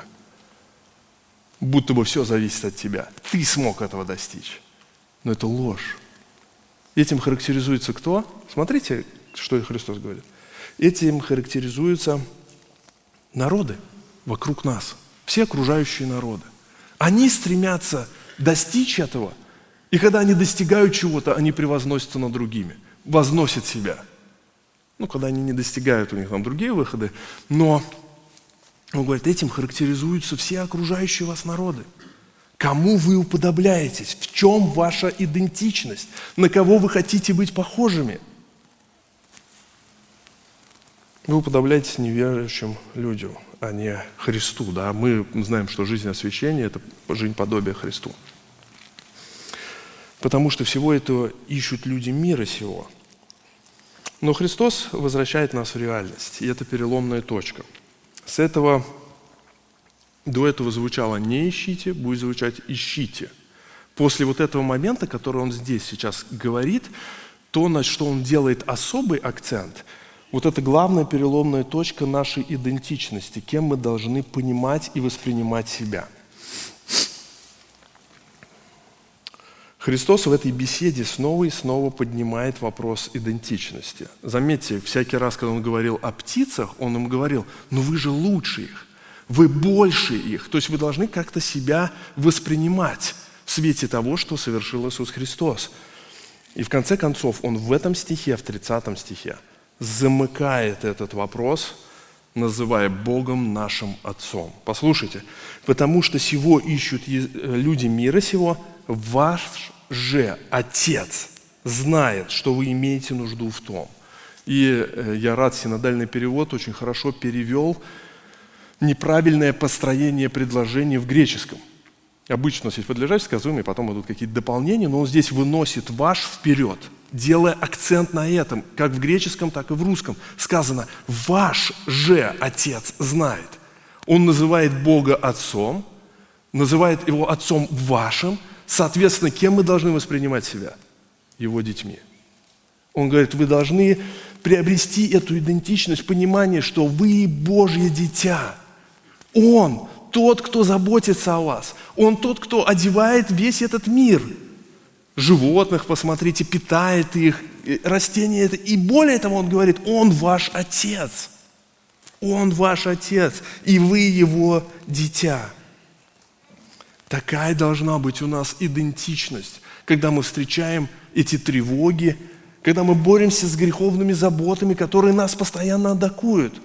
[SPEAKER 1] Будто бы все зависит от тебя. Ты смог этого достичь. Но это ложь. Этим характеризуется кто? Смотрите, что Христос говорит. Этим характеризуются народы вокруг нас, все окружающие народы. Они стремятся достичь этого, и когда они достигают чего-то, они превозносятся над другими, возносят себя. Когда они не достигают, у них там другие выходы, но он говорит, этим характеризуются все окружающие вас народы. Кому вы уподобляетесь? В чем ваша идентичность? На кого вы хотите быть похожими? Вы уподобляетесь неверующим людям, а не Христу. Да? Мы знаем, что жизнь освящения – это жизнь подобия Христу. Потому что всего этого ищут люди мира сего. Но Христос возвращает нас в реальность, и это переломная точка. До этого звучало «не ищите», будет звучать «ищите». После вот этого момента, который он здесь сейчас говорит, то, на что он делает особый акцент, вот это главная переломная точка нашей идентичности, кем мы должны понимать и воспринимать себя. Христос в этой беседе снова и снова поднимает вопрос идентичности. Заметьте, всякий раз, когда он говорил о птицах, он им говорил, вы же лучше их. Вы больше их, то есть вы должны как-то себя воспринимать в свете того, что совершил Иисус Христос. И в конце концов он в этом стихе, в 30 стихе, замыкает этот вопрос, называя Богом нашим Отцом. Послушайте, потому что сего ищут люди мира сего, ваш же Отец знает, что вы имеете нужду в том. И я рад, синодальный перевод очень хорошо перевел неправильное построение предложения в греческом. Обычно у нас есть подлежащее, сказуемое, потом идут какие-то дополнения, но он здесь выносит «ваш» вперед, делая акцент на этом, как в греческом, так и в русском. Сказано «ваш же Отец знает». Он называет Бога Отцом, называет Его Отцом вашим, соответственно, кем мы должны воспринимать себя? Его детьми. Он говорит, вы должны приобрести эту идентичность, понимание, что вы Божье дитя. Он тот, кто заботится о вас. Он тот, кто одевает весь этот мир. Животных, посмотрите, питает их, растения это. И более того, он говорит, он ваш Отец. Он ваш Отец, и вы Его дитя. Такая должна быть у нас идентичность, когда мы встречаем эти тревоги, когда мы боремся с греховными заботами, которые нас постоянно атакуют.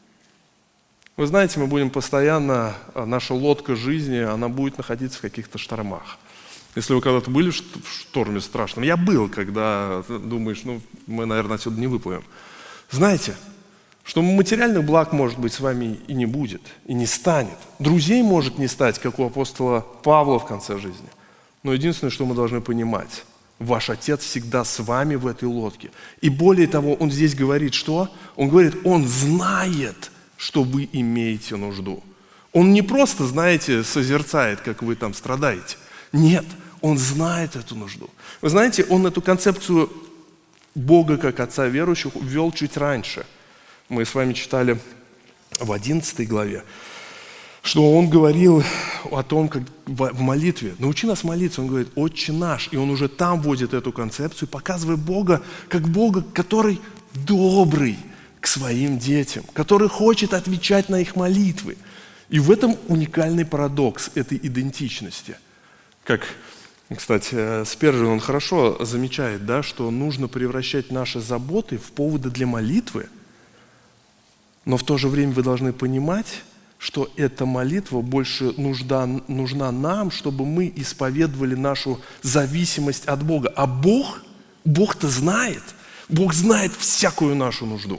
[SPEAKER 1] Вы знаете, мы будем постоянно, наша лодка жизни, она будет находиться в каких-то штормах. Если вы когда-то были в шторме страшном, я был, когда думаешь, мы, наверное, отсюда не выплывем. Знаете, что материальных благ, может быть, с вами и не будет, и не станет. Друзей может не стать, как у апостола Павла в конце жизни. Но единственное, что мы должны понимать, ваш Отец всегда с вами в этой лодке. И более того, он здесь говорит, что? Он говорит, он знает, что вы имеете нужду. Он не просто, знаете, созерцает, как вы там страдаете. Нет, он знает эту нужду. Вы знаете, он эту концепцию Бога как Отца верующих ввел чуть раньше. Мы с вами читали в 11 главе, что он говорил о том, как в молитве, научи нас молиться, он говорит, Отче наш, и он уже там вводит эту концепцию, показывая Бога, как Бога, который добрый к своим детям, который хочет отвечать на их молитвы. И в этом уникальный парадокс этой идентичности. Как, кстати, Спержин, он хорошо замечает, да, что нужно превращать наши заботы в поводы для молитвы, но в то же время вы должны понимать, что эта молитва больше нужна нам, чтобы мы исповедовали нашу зависимость от Бога. А Бог-то знает. Бог знает всякую нашу нужду.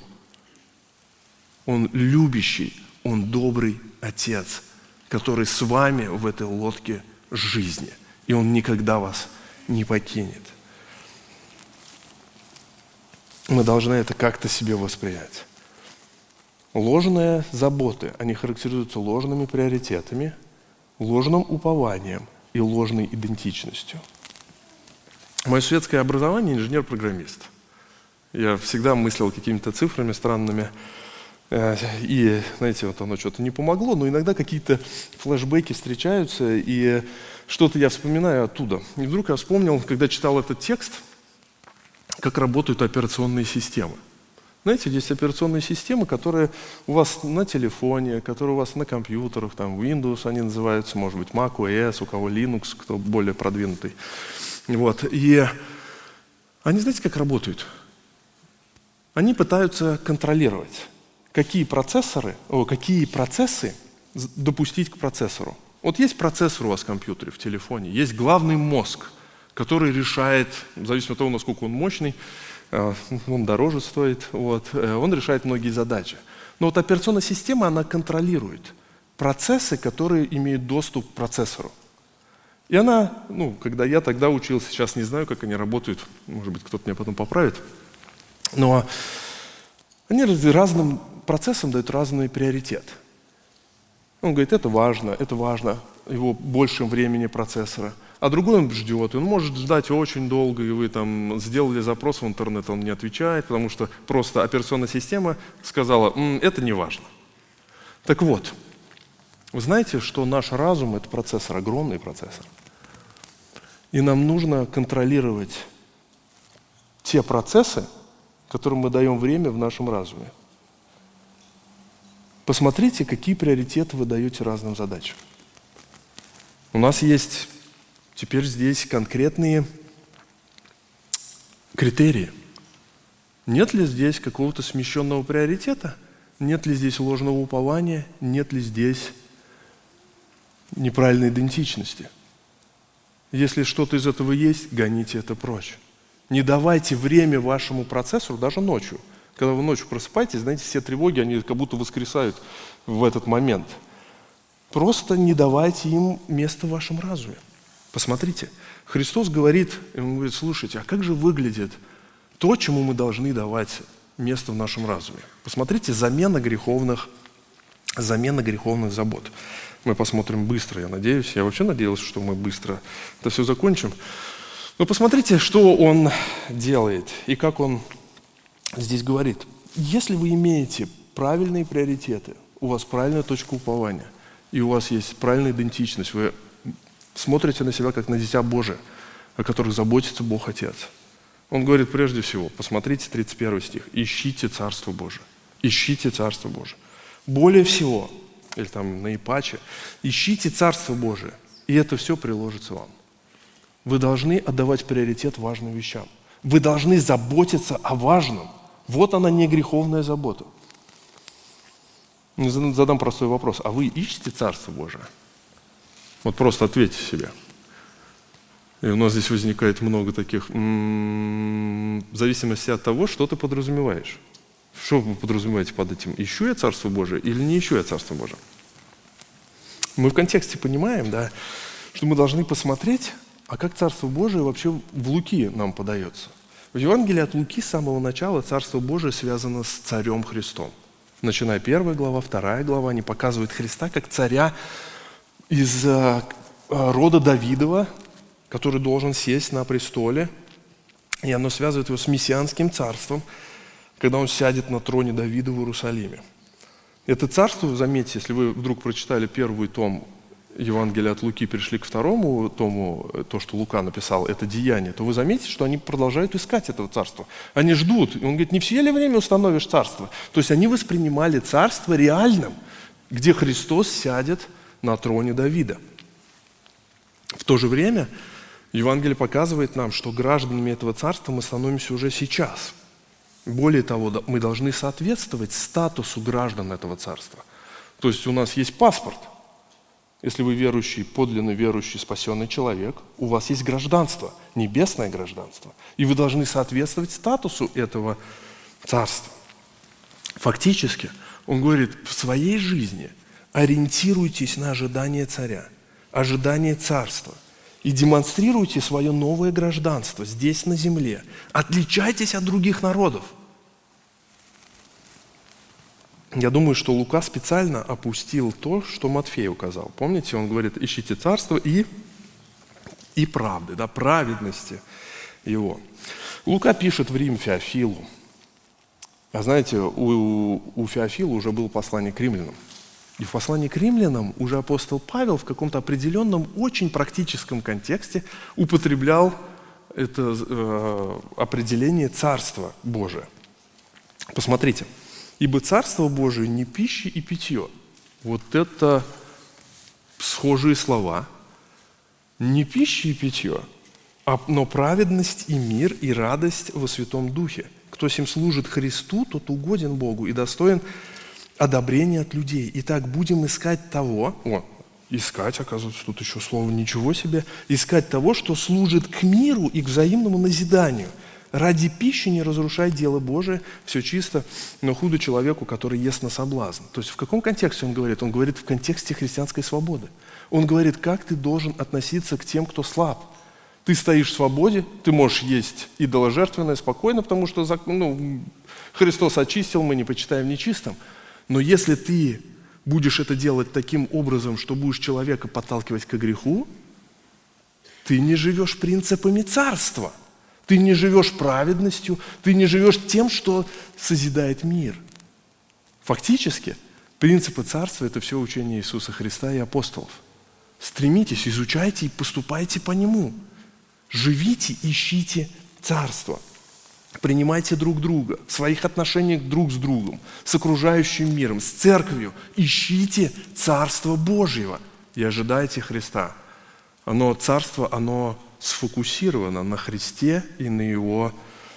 [SPEAKER 1] Он любящий, Он добрый Отец, который с вами в этой лодке жизни. И Он никогда вас не покинет. Мы должны это как-то себе воспринять. Ложные заботы, они характеризуются ложными приоритетами, ложным упованием и ложной идентичностью. Мое светское образование – инженер-программист. Я всегда мыслил какими-то цифрами странными, и, знаете, вот оно что-то не помогло, но иногда какие-то флешбеки встречаются, и что-то я вспоминаю оттуда. И вдруг я вспомнил, когда читал этот текст, как работают операционные системы. Знаете, есть операционные системы, которые у вас на телефоне, которые у вас на компьютерах, там Windows они называются, может быть, Mac OS, у кого Linux, кто более продвинутый. Вот. И они, знаете, как работают? Они пытаются контролировать, какие процессы допустить к процессору. Вот есть процессор у вас в компьютере, в телефоне, есть главный мозг, который решает, в зависимости от того, насколько он мощный, он дороже стоит, он решает многие задачи. Но вот операционная система, она контролирует процессы, которые имеют доступ к процессору. И она, когда я тогда учился, сейчас не знаю, как они работают, может быть, кто-то меня потом поправит, но они разным процессам дают разный приоритет. Он говорит, это важно, его большем времени процессора. А другой он ждет, и он может ждать очень долго, и вы там сделали запрос в интернет, он не отвечает, потому что просто операционная система сказала, это не важно. Так вот, вы знаете, что наш разум – это процессор, огромный процессор. И нам нужно контролировать те процессы, которым мы даем время в нашем разуме. Посмотрите, какие приоритеты вы даете разным задачам. У нас есть теперь здесь конкретные критерии. Нет ли здесь какого-то смещенного приоритета? Нет ли здесь ложного упования? Нет ли здесь неправильной идентичности? Если что-то из этого есть, гоните это прочь. Не давайте время вашему процессору даже ночью. Когда вы ночью просыпаетесь, знаете, все тревоги, они как будто воскресают в этот момент. Просто не давайте им места в вашем разуме. Посмотрите, Христос говорит, Он говорит, слушайте, а как же выглядит то, чему мы должны давать место в нашем разуме? Посмотрите, замена греховных забот. Мы посмотрим быстро, я надеюсь. Я вообще надеялся, что мы быстро это все закончим. Но посмотрите, что Он делает и как Он здесь говорит. Если вы имеете правильные приоритеты, у вас правильная точка упования, и у вас есть правильная идентичность, вы смотрите на себя как на дитя Божие, о которых заботится Бог Отец. Он говорит прежде всего, посмотрите 31 стих, ищите Царство Божие. Ищите Царство Божие. Более всего, или там наипаче, ищите Царство Божие, и это все приложится вам. Вы должны отдавать приоритет важным вещам. Вы должны заботиться о важном. Вот она не греховная забота. Задам простой вопрос. А вы ищете Царство Божие? Вот просто ответьте себе. И у нас здесь возникает много таких, в зависимости от того, что ты подразумеваешь. Что вы подразумеваете под этим? Ищу я Царство Божие или не ищу я Царство Божие? Мы в контексте понимаем, да, что мы должны посмотреть, а как Царство Божие вообще в Луки нам подается. В Евангелии от Луки с самого начала Царство Божие связано с Царем Христом. Начиная 1 глава, 2 глава, они показывают Христа как царя из рода Давидова, который должен сесть на престоле, и оно связывает его с мессианским царством, когда он сядет на троне Давида в Иерусалиме. Это царство, заметьте, если вы вдруг прочитали первый том Евангелия от Луки, перешли к второму тому, то, что Лука написал, это деяние, то вы заметите, что они продолжают искать этого царства. Они ждут. И он говорит, не все ли время установишь царство? То есть они воспринимали царство реальным, где Христос сядет на троне Давида. В то же время Евангелие показывает нам, что гражданами этого царства мы становимся уже сейчас. Более того, мы должны соответствовать статусу граждан этого царства. То есть у нас есть паспорт. Если вы верующий, подлинно верующий, спасенный человек, у вас есть гражданство, небесное гражданство. И вы должны соответствовать статусу этого царства. Фактически, он говорит, в своей жизни ориентируйтесь на ожидание царя, ожидание царства. И демонстрируйте свое новое гражданство здесь, на земле. Отличайтесь от других народов. Я думаю, что Лука специально опустил то, что Матфей указал. Помните, он говорит, ищите царство и правды, да, праведности его. Лука пишет в Рим Феофилу. А знаете, у Феофила уже было послание к римлянам. И в послании к римлянам уже апостол Павел в каком-то определенном, очень практическом контексте употреблял это определение Царства Божия. Посмотрите. «Ибо Царство Божие не пища и питье». Вот это схожие слова. Не пища и питье, но праведность и мир и радость во Святом Духе. Кто сим служит Христу, тот угоден Богу и достоин одобрения от людей. Итак, будем искать того, искать, оказывается, тут еще слово «ничего себе», искать того, что служит к миру и к взаимному назиданию. Ради пищи не разрушай дело Божие, все чисто, но худо человеку, который ест на соблазн. То есть в каком контексте он говорит? Он говорит в контексте христианской свободы. Он говорит, как ты должен относиться к тем, кто слаб. Ты стоишь в свободе, ты можешь есть идоложертвенное спокойно, потому что Христос очистил, мы не почитаем нечистым. Но если ты будешь это делать таким образом, что будешь человека подталкивать к греху, ты не живешь принципами царства. Ты не живешь праведностью, ты не живешь тем, что созидает мир. Фактически, принципы царства – это все учение Иисуса Христа и апостолов. Стремитесь, изучайте и поступайте по нему. Живите, ищите царство. Принимайте друг друга в своих отношениях друг с другом, с окружающим миром, с церковью. Ищите Царство Божьего и ожидайте Христа. Царство, оно сфокусировано на Христе и на его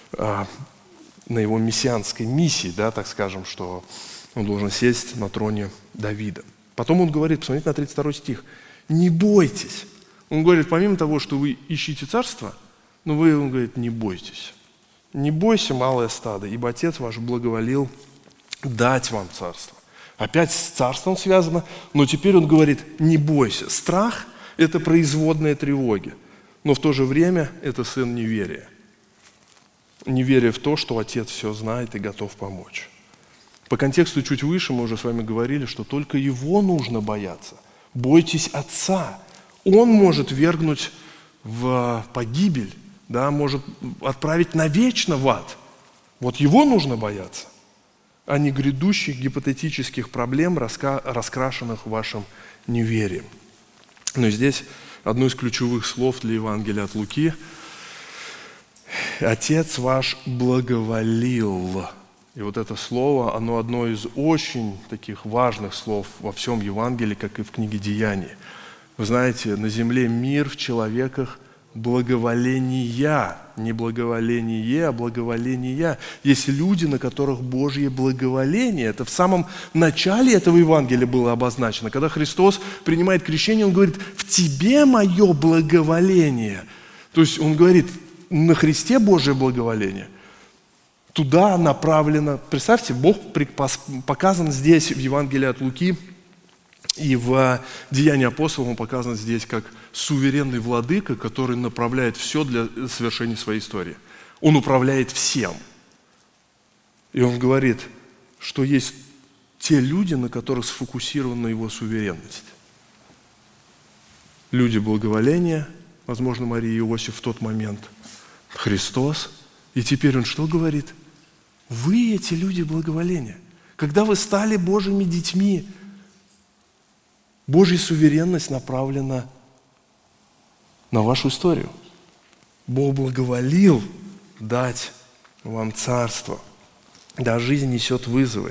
[SPEAKER 1] мессианской миссии, так скажем, что он должен сесть на троне Давида. Потом он говорит, посмотрите на 32 стих, «Не бойтесь». Он говорит, помимо того, что вы ищите царство, он говорит, не бойтесь. «Не бойся, малое стадо, ибо Отец ваш благоволил дать вам царство». Опять с царством связано, но теперь он говорит, не бойся. Страх – это производная тревоги. Но в то же время это сын неверия. Неверие в то, что Отец все знает и готов помочь. По контексту чуть выше мы уже с вами говорили, что только Его нужно бояться. Бойтесь Отца. Он может вергнуть в погибель, может отправить навечно в ад. Вот Его нужно бояться, а не грядущих гипотетических проблем, раскрашенных вашим неверием. Но здесь одно из ключевых слов для Евангелия от Луки – «Отец ваш благоволил». И вот это слово, оно одно из очень таких важных слов во всем Евангелии, как и в книге «Деяния». Вы знаете, на земле мир, в человеках благоволения, не благоволение, а благоволения. Есть люди, на которых Божье благоволение. Это в самом начале этого Евангелия было обозначено. Когда Христос принимает крещение, Он говорит, в тебе мое благоволение. То есть Он говорит, на Христе Божье благоволение. Туда направлено. Представьте, Бог показан здесь в Евангелии от Луки, и в Деянии апостолов Он показан здесь как суверенный владыка, который направляет все для совершения своей истории. Он управляет всем. И Он говорит, что есть те люди, на которых сфокусирована Его суверенность. Люди благоволения, возможно, Мария и Иосиф в тот момент, Христос. И теперь Он что говорит? Вы эти люди благоволения. Когда вы стали Божьими детьми, Божья суверенность направлена на вашу историю. Бог благоволил дать вам царство. Да, жизнь несет вызовы.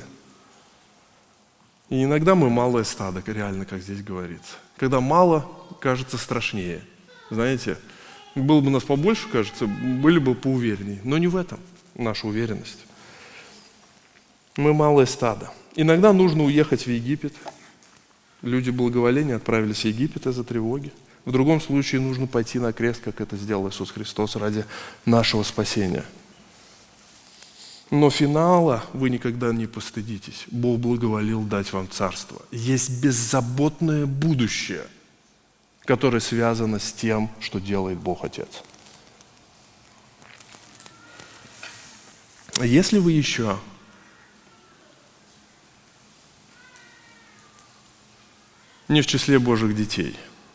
[SPEAKER 1] И иногда мы малое стадо, реально, как здесь говорится. Когда мало, кажется страшнее. Знаете, было бы нас побольше, кажется, были бы поувереннее. Но не в этом наша уверенность. Мы малое стадо. Иногда нужно уехать в Египет. Люди благоволения отправились в Египет из-за тревоги. В другом случае нужно пойти на крест, как это сделал Иисус Христос ради нашего спасения. Но финала вы никогда не постыдитесь. Бог благоволил дать вам царство. Есть беззаботное будущее, которое связано с тем, что делает Бог Отец. Если вы еще не в числе Божьих детей,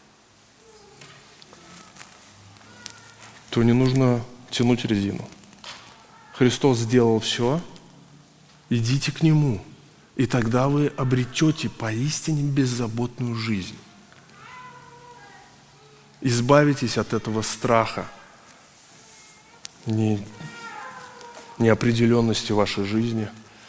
[SPEAKER 1] то не нужно тянуть резину. Христос сделал все, идите к Нему, и тогда вы обретете поистине беззаботную жизнь. Избавитесь от этого страха неопределенности вашей жизни.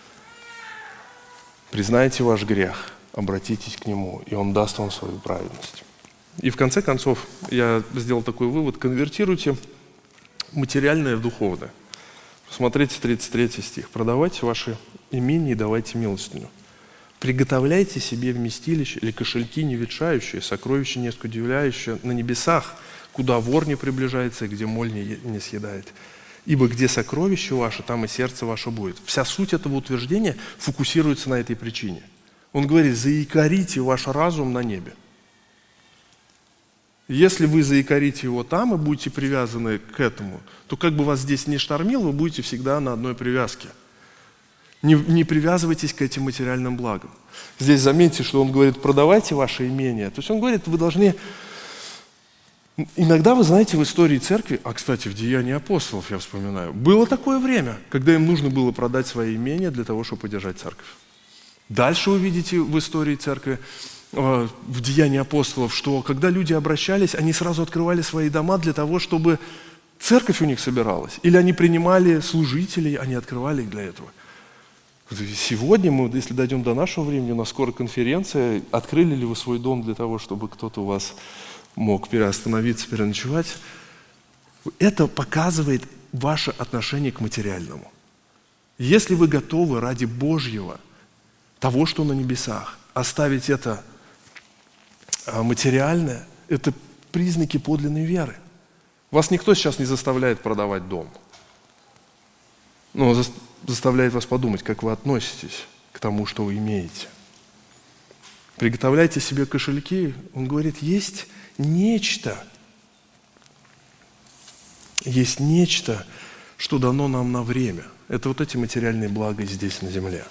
[SPEAKER 1] Признайте ваш грех, обратитесь к Нему, и Он даст вам свою праведность. И в конце концов, я сделал такой вывод: конвертируйте материальное в духовное. Посмотрите 33 стих. «Продавайте ваши имения и давайте милостыню. Приготовляйте себе вместилище или кошельки не ветшающие, сокровища не скудевляющие на небесах, куда вор не приближается и где моль не съедает. Ибо где сокровище ваше, там и сердце ваше будет». Вся суть этого утверждения фокусируется на этой причине. Он говорит: заякорите ваш разум на небе. Если вы заякорите его там и будете привязаны к этому, то как бы вас здесь ни штормило, вы будете всегда на одной привязке. Не привязывайтесь к этим материальным благам. Здесь заметьте, что он говорит: продавайте ваши имения. То есть он говорит, вы должны... Иногда, вы знаете, в истории церкви, кстати, в Деянии апостолов я вспоминаю, было такое время, когда им нужно было продать свои имения для того, чтобы поддержать церковь. Дальше вы видите в истории церкви, в Деянии апостолов, что когда люди обращались, они сразу открывали свои дома для того, чтобы церковь у них собиралась. Или они принимали служителей, они открывали их для этого. Сегодня мы, если дойдем до нашего времени, у нас скоро конференция, открыли ли вы свой дом для того, чтобы кто-то у вас мог переостановиться, переночевать? Это показывает ваше отношение к материальному. Если вы готовы ради Божьего, того, что на небесах, оставить это материальное, это признаки подлинной веры. Вас никто сейчас не заставляет продавать дом. Но заставляет вас подумать, как вы относитесь к тому, что вы имеете. Приготовляйте себе кошельки. Он говорит, есть нечто, что дано нам на время. Это вот эти материальные блага здесь, на земле.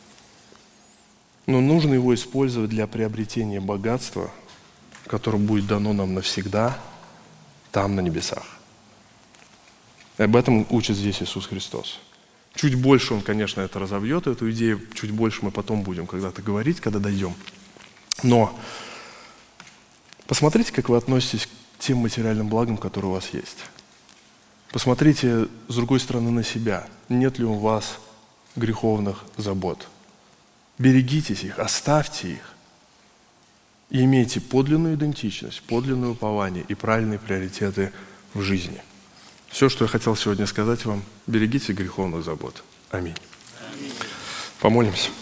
[SPEAKER 1] Но нужно его использовать для приобретения богатства, которое будет дано нам навсегда, там, на небесах. И об этом учит здесь Иисус Христос. Чуть больше Он, конечно, это разовьет, эту идею, чуть больше мы потом будем когда-то говорить, когда дойдем. Но посмотрите, как вы относитесь к тем материальным благам, которые у вас есть. Посмотрите, с другой стороны, на себя. Нет ли у вас греховных забот? Берегитесь их, оставьте их. И имейте подлинную идентичность, подлинное упование и правильные приоритеты в жизни. Все, что я хотел сегодня сказать вам, берегите греховных забот. Аминь. Аминь. Помолимся.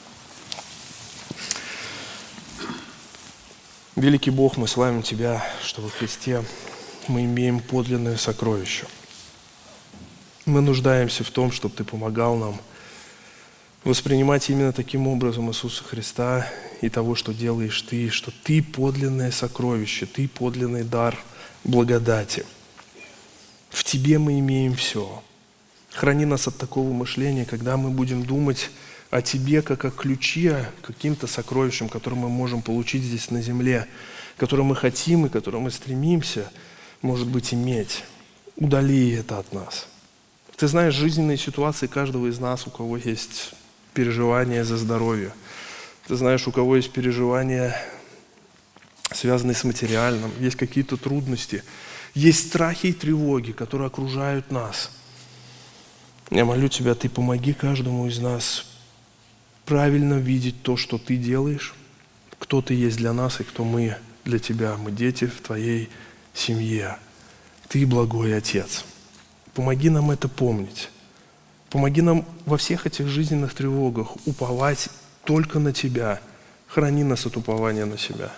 [SPEAKER 1] Великий Бог, мы славим Тебя, что во Христе мы имеем подлинное сокровище. Мы нуждаемся в том, чтобы Ты помогал нам воспринимать именно таким образом Иисуса Христа и того, что делаешь Ты, что Ты подлинное сокровище, Ты подлинный дар благодати. В Тебе мы имеем все. Храни нас от такого мышления, когда мы будем думать о Тебе как о ключе, каким-то сокровищем, которое мы можем получить здесь на земле, которое мы хотим и которое мы стремимся, может быть, иметь. Удали это от нас. Ты знаешь жизненные ситуации каждого из нас, у кого есть переживания за здоровье. Ты знаешь, у кого есть переживания, связанные с материальным, есть какие-то трудности, есть страхи и тревоги, которые окружают нас. Я молю Тебя, Ты помоги каждому из нас правильно видеть то, что Ты делаешь, кто Ты есть для нас и кто мы для Тебя. Мы дети в Твоей семье. Ты благой Отец. Помоги нам это помнить. Помоги нам во всех этих жизненных тревогах уповать только на Тебя. Храни нас от упования на себя.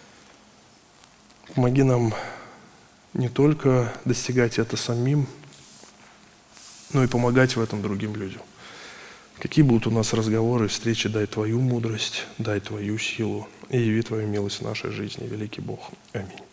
[SPEAKER 1] Помоги нам не только достигать это самим, но и помогать в этом другим людям. Какие будут у нас разговоры, встречи, дай Твою мудрость, дай Твою силу и яви Твою милость в нашей жизни, великий Бог. Аминь.